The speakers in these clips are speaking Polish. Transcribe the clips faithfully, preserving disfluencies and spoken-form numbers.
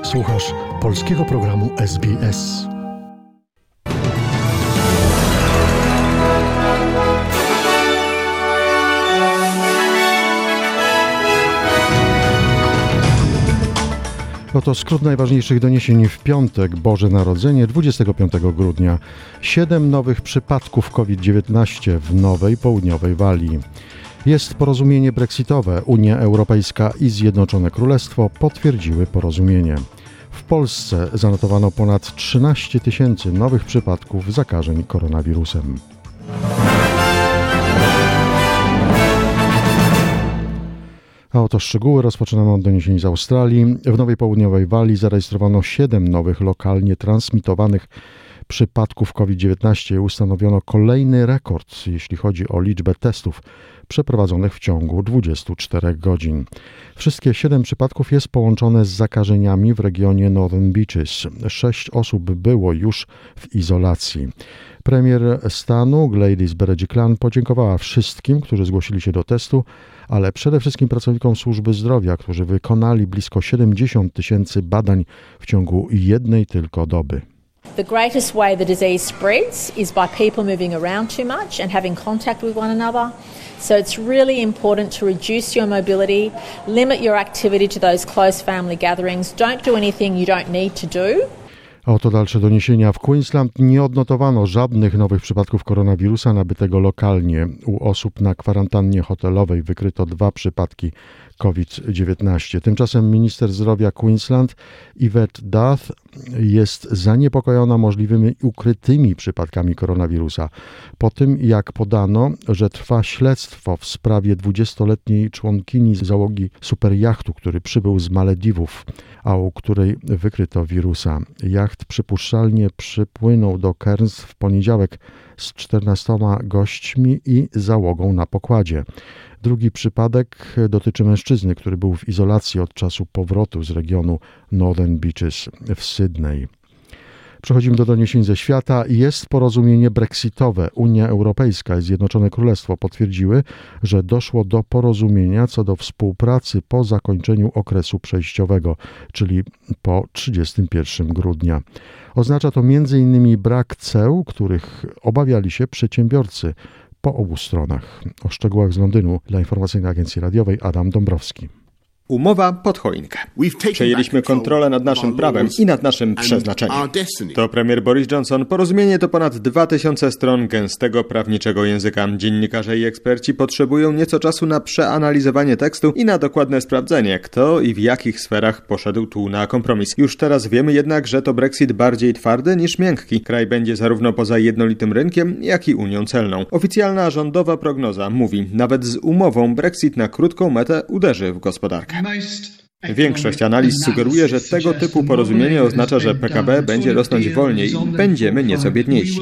Słuchasz polskiego programu S B S. Oto skrót najważniejszych doniesień w piątek, Boże Narodzenie, dwudziestego piątego grudnia. Siedem nowych przypadków COVID dziewiętnaście w Nowej Południowej Walii. Jest porozumienie brexitowe. Unia Europejska i Zjednoczone Królestwo potwierdziły porozumienie. W Polsce zanotowano ponad trzynaście tysięcy nowych przypadków zakażeń koronawirusem. A oto szczegóły. Rozpoczynamy od doniesień z Australii. W Nowej Południowej Walii zarejestrowano siedem nowych lokalnie transmitowanych przypadków COVID dziewiętnaście. Ustanowiono kolejny rekord, jeśli chodzi o liczbę testów przeprowadzonych w ciągu dwudziestu czterech godzin. Wszystkie siedem przypadków jest połączone z zakażeniami w regionie Northern Beaches. Sześć osób było już w izolacji. Premier stanu Gladys Berejiklian podziękowała wszystkim, którzy zgłosili się do testu, ale przede wszystkim pracownikom służby zdrowia, którzy wykonali blisko siedemdziesiąt tysięcy badań w ciągu jednej tylko doby. The greatest way the disease spreads is by people moving around too much and having contact with one another. So it's really important to reduce your mobility, limit your activity to those close family gatherings. Don't do anything you don't need to do. Oto dalsze doniesienia. W Queensland nie odnotowano żadnych nowych przypadków koronawirusa nabytego lokalnie. U osób na kwarantannie hotelowej wykryto dwa przypadki COVID dziewiętnaście. Tymczasem minister zdrowia Queensland Yvette D'Ath jest zaniepokojona możliwymi ukrytymi przypadkami koronawirusa. Po tym, jak podano, że trwa śledztwo w sprawie dwudziestoletniej członkini załogi superjachtu, który przybył z Malediwów, a u której wykryto wirusa. Jacht przypuszczalnie przypłynął do Cairns w poniedziałek z czternastoma gośćmi i załogą na pokładzie. Drugi przypadek dotyczy mężczyzny, który był w izolacji od czasu powrotu z regionu Northern Beaches w Sydney. Przechodzimy do doniesień ze świata. Jest porozumienie brexitowe. Unia Europejska i Zjednoczone Królestwo potwierdziły, że doszło do porozumienia co do współpracy po zakończeniu okresu przejściowego, czyli po trzydziestego pierwszego grudnia. Oznacza to między innymi brak ceł, których obawiali się przedsiębiorcy po obu stronach. O szczegółach z Londynu dla informacyjnej agencji radiowej Adam Dąbrowski. Umowa pod choinkę. Przejęliśmy kontrolę nad naszym prawem i nad naszym przeznaczeniem. To premier Boris Johnson. Porozumienie to ponad dwa tysiące stron gęstego prawniczego języka. Dziennikarze i eksperci potrzebują nieco czasu na przeanalizowanie tekstu i na dokładne sprawdzenie, kto i w jakich sferach poszedł tu na kompromis. Już teraz wiemy jednak, że to Brexit bardziej twardy niż miękki. Kraj będzie zarówno poza jednolitym rynkiem, jak i Unią Celną. Oficjalna rządowa prognoza mówi, nawet z umową Brexit na krótką metę uderzy w gospodarkę. Większość analiz sugeruje, że tego typu porozumienie oznacza, że P K B będzie rosnąć wolniej i będziemy nieco biedniejsi.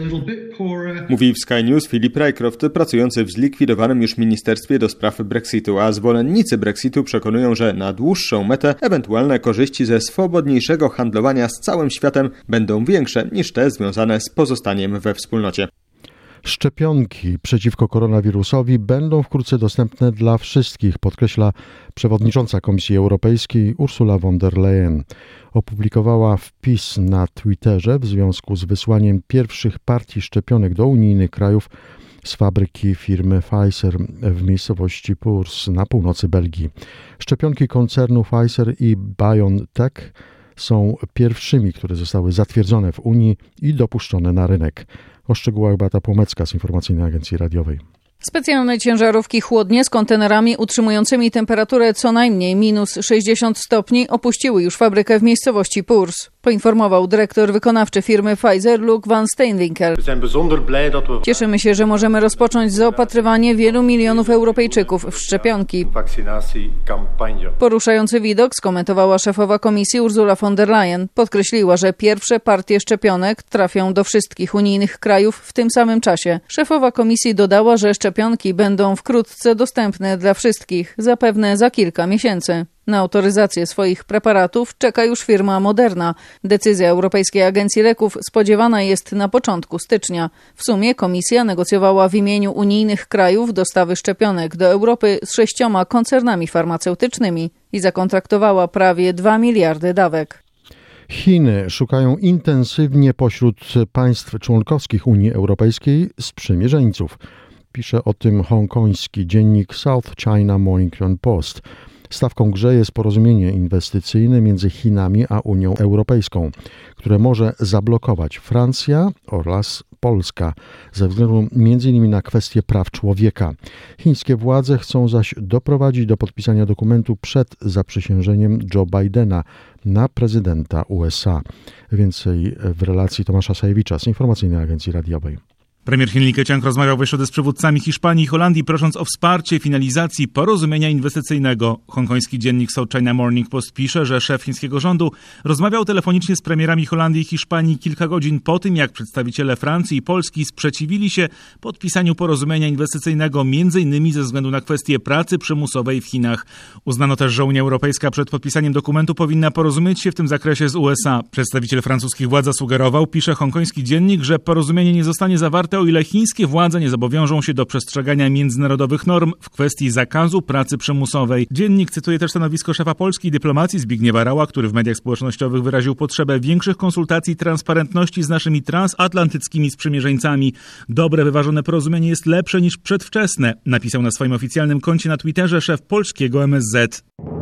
Mówi w Sky News Philip Rycroft, pracujący w zlikwidowanym już Ministerstwie do Spraw Brexitu, a zwolennicy Brexitu przekonują, że na dłuższą metę ewentualne korzyści ze swobodniejszego handlowania z całym światem będą większe niż te związane z pozostaniem we wspólnocie. Szczepionki przeciwko koronawirusowi będą wkrótce dostępne dla wszystkich, podkreśla przewodnicząca Komisji Europejskiej Ursula von der Leyen. Opublikowała wpis na Twitterze w związku z wysłaniem pierwszych partii szczepionek do unijnych krajów z fabryki firmy Pfizer w miejscowości Puurs na północy Belgii. Szczepionki koncernu Pfizer i BioNTech są pierwszymi, które zostały zatwierdzone w Unii i dopuszczone na rynek. O szczegółach Beata Płomecka z informacyjnej agencji radiowej. Specjalne ciężarówki chłodnie z kontenerami utrzymującymi temperaturę co najmniej minus sześćdziesiąt stopni opuściły już fabrykę w miejscowości Puurs, poinformował dyrektor wykonawczy firmy Pfizer Luc van Steenwinkel. Cieszymy się, że możemy rozpocząć zaopatrywanie wielu milionów Europejczyków w szczepionki. Poruszający widok skomentowała szefowa komisji Ursula von der Leyen. Podkreśliła, że pierwsze partie szczepionek trafią do wszystkich unijnych krajów w tym samym czasie. Szefowa komisji dodała, że szczepionki będą wkrótce dostępne dla wszystkich, zapewne za kilka miesięcy. Na autoryzację swoich preparatów czeka już firma Moderna. Decyzja Europejskiej Agencji Leków spodziewana jest na początku stycznia. W sumie komisja negocjowała w imieniu unijnych krajów dostawy szczepionek do Europy z sześcioma koncernami farmaceutycznymi i zakontraktowała prawie dwa miliardy dawek. Chiny szukają intensywnie pośród państw członkowskich Unii Europejskiej sprzymierzeńców. Pisze o tym hongkoński dziennik South China Morning Post. Stawką grze jest porozumienie inwestycyjne między Chinami a Unią Europejską, które może zablokować Francja oraz Polska ze względu między innymi na kwestie praw człowieka. Chińskie władze chcą zaś doprowadzić do podpisania dokumentu przed zaprzysiężeniem Joe Bidena na prezydenta U S A. Więcej w relacji Tomasza Sajewicza z Informacyjnej Agencji Radiowej. Premier Chin Li Keqiang rozmawiał we środę z przywódcami Hiszpanii i Holandii, prosząc o wsparcie finalizacji porozumienia inwestycyjnego. Hongkoński dziennik South China Morning Post pisze, że szef chińskiego rządu rozmawiał telefonicznie z premierami Holandii i Hiszpanii kilka godzin po tym, jak przedstawiciele Francji i Polski sprzeciwili się podpisaniu porozumienia inwestycyjnego, między innymi ze względu na kwestię pracy przymusowej w Chinach. Uznano też, że Unia Europejska przed podpisaniem dokumentu powinna porozumieć się w tym zakresie z U S A. Przedstawiciel francuskich władz zasugerował, pisze hongkoński dziennik, że porozumienie nie zostanie zawarte, o ile chińskie władze nie zobowiążą się do przestrzegania międzynarodowych norm w kwestii zakazu pracy przymusowej. Dziennik cytuje też stanowisko szefa polskiej dyplomacji Zbigniewa Raua, który w mediach społecznościowych wyraził potrzebę większych konsultacji i transparentności z naszymi transatlantyckimi sprzymierzeńcami. Dobre, wyważone porozumienie jest lepsze niż przedwczesne, napisał na swoim oficjalnym koncie na Twitterze szef polskiego M S Z.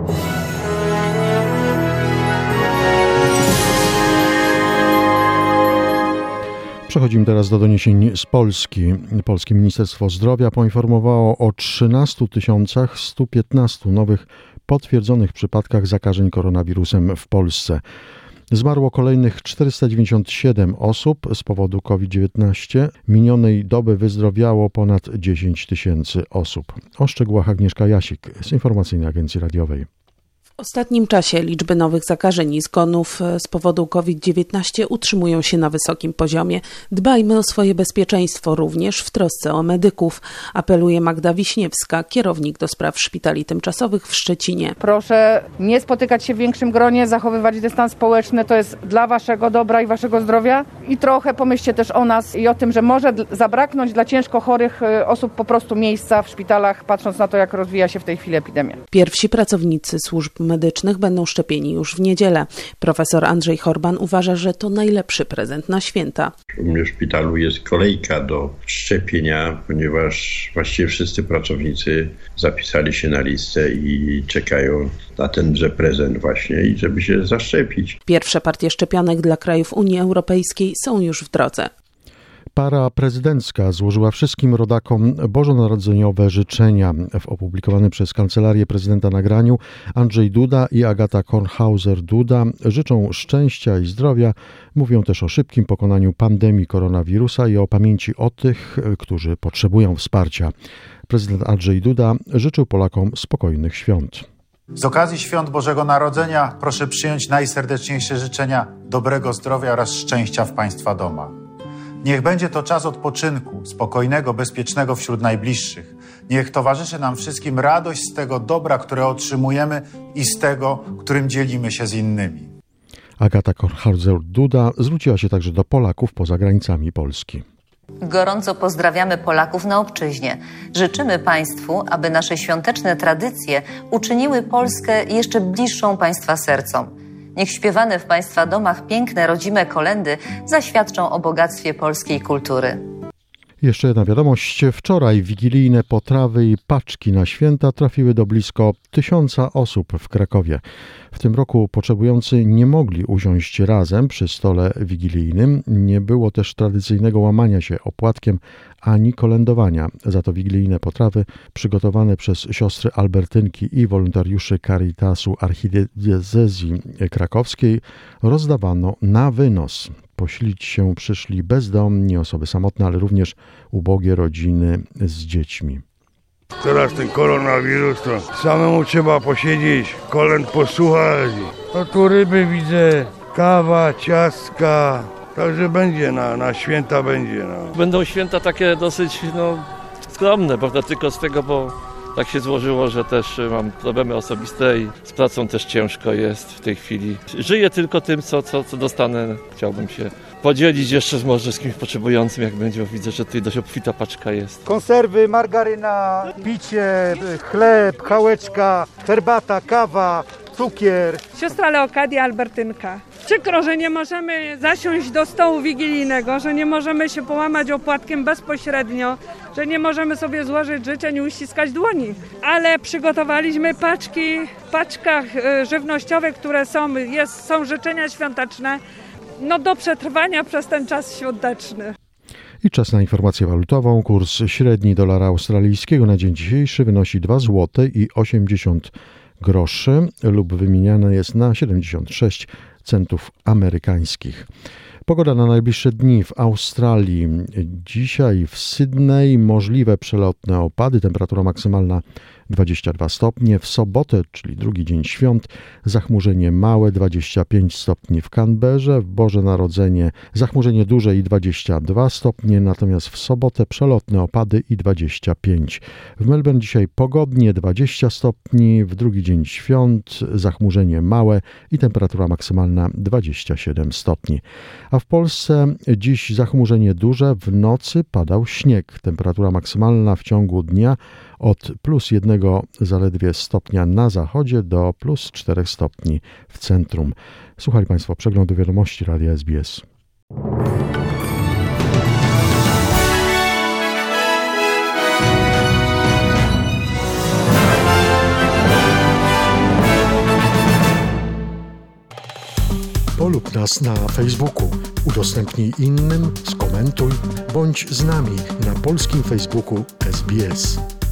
Przechodzimy teraz do doniesień z Polski. Polskie Ministerstwo Zdrowia poinformowało o trzynastu tysiącach stu piętnastu nowych potwierdzonych przypadkach zakażeń koronawirusem w Polsce. Zmarło kolejnych czterysta dziewięćdziesiąt siedem osób z powodu COVID dziewiętnaście. Minionej doby wyzdrowiało ponad dziesięć tysięcy osób. O szczegółach Agnieszka Jasik z Informacyjnej Agencji Radiowej. W ostatnim czasie liczby nowych zakażeń i zgonów z powodu COVID dziewiętnaście utrzymują się na wysokim poziomie. Dbajmy o swoje bezpieczeństwo również w trosce o medyków, apeluje Magda Wiśniewska, kierownik do spraw szpitali tymczasowych w Szczecinie. Proszę nie spotykać się w większym gronie, zachowywać dystans społeczny, to jest dla waszego dobra i waszego zdrowia. I trochę pomyślcie też o nas i o tym, że może zabraknąć dla ciężko chorych osób po prostu miejsca w szpitalach, patrząc na to, jak rozwija się w tej chwili epidemia. Pierwsi pracownicy służb medycznych będą szczepieni już w niedzielę. Profesor Andrzej Horban uważa, że to najlepszy prezent na święta. U mnie w szpitalu jest kolejka do szczepienia, ponieważ właściwie wszyscy pracownicy zapisali się na listę i czekają na tenże prezent właśnie i żeby się zaszczepić. Pierwsze partie szczepionek dla krajów Unii Europejskiej są już w drodze. Para prezydencka złożyła wszystkim rodakom bożonarodzeniowe życzenia. W opublikowanym przez Kancelarię Prezydenta nagraniu Andrzej Duda i Agata Kornhauser-Duda życzą szczęścia i zdrowia. Mówią też o szybkim pokonaniu pandemii koronawirusa i o pamięci o tych, którzy potrzebują wsparcia. Prezydent Andrzej Duda życzył Polakom spokojnych świąt. Z okazji Świąt Bożego Narodzenia proszę przyjąć najserdeczniejsze życzenia dobrego zdrowia oraz szczęścia w Państwa domach. Niech będzie to czas odpoczynku, spokojnego, bezpiecznego wśród najbliższych. Niech towarzyszy nam wszystkim radość z tego dobra, które otrzymujemy i z tego, którym dzielimy się z innymi. Agata Kornhauser-Duda zwróciła się także do Polaków poza granicami Polski. Gorąco pozdrawiamy Polaków na obczyźnie. Życzymy Państwu, aby nasze świąteczne tradycje uczyniły Polskę jeszcze bliższą Państwa sercom. Niech śpiewane w Państwa domach piękne rodzime kolędy zaświadczą o bogactwie polskiej kultury. Jeszcze jedna wiadomość. Wczoraj wigilijne potrawy i paczki na święta trafiły do blisko tysiąca osób w Krakowie. W tym roku potrzebujący nie mogli usiąść razem przy stole wigilijnym. Nie było też tradycyjnego łamania się opłatkiem ani kolędowania. Za to wigilijne potrawy przygotowane przez siostry Albertynki i wolontariuszy Caritasu Archidiecezji Krakowskiej rozdawano na wynos. Posilić się przyszli bezdomni, osoby samotne, ale również ubogie rodziny z dziećmi. Teraz ten koronawirus, to samemu trzeba posiedzieć, kolęd posłuchać. No tu ryby widzę, kawa, ciastka, także będzie na, na święta będzie. No. Będą święta takie dosyć no, skromne, prawda, tylko z tego, bo Tak się złożyło, że też mam problemy osobiste i z pracą też ciężko jest w tej chwili. Żyję tylko tym, co, co, co dostanę. Chciałbym się podzielić jeszcze może z kimś potrzebującym, jak będzie, bo widzę, że tutaj dość obfita paczka jest. Konserwy, margaryna, picie, chleb, chałeczka, herbata, kawa, cukier. Siostra Leokadia Albertynka. Przykro, że nie możemy zasiąść do stołu wigilijnego, że nie możemy się połamać opłatkiem bezpośrednio, że nie możemy sobie złożyć życzeń i uściskać dłoni. Ale przygotowaliśmy paczki, w paczkach żywnościowych, które są, jest, są życzenia świąteczne, no do przetrwania przez ten czas świąteczny. I czas na informację walutową. Kurs średni dolara australijskiego na dzień dzisiejszy wynosi dwa złote i osiemdziesiąt groszy lub wymieniane jest na siedemdziesiąt sześć centów amerykańskich. Pogoda na najbliższe dni w Australii. Dzisiaj w Sydney możliwe przelotne opady, temperatura maksymalna dwadzieścia dwa stopnie. W sobotę, czyli drugi dzień świąt, zachmurzenie małe dwadzieścia pięć stopni w Canberrze. W Boże Narodzenie zachmurzenie duże i dwadzieścia dwa stopnie, natomiast w sobotę przelotne opady i dwadzieścia pięć. W Melbourne dzisiaj pogodnie dwadzieścia stopni, w drugi dzień świąt zachmurzenie małe i temperatura maksymalna dwadzieścia siedem stopni. A w Polsce dziś zachmurzenie duże, w nocy padał śnieg. Temperatura maksymalna w ciągu dnia od plus jednego zaledwie stopnia na zachodzie do plus czterech stopni w centrum. Słuchali Państwo przeglądu wiadomości Radia S B S. Polub nas na Facebooku, udostępnij innym, skomentuj, bądź z nami na polskim Facebooku S B S.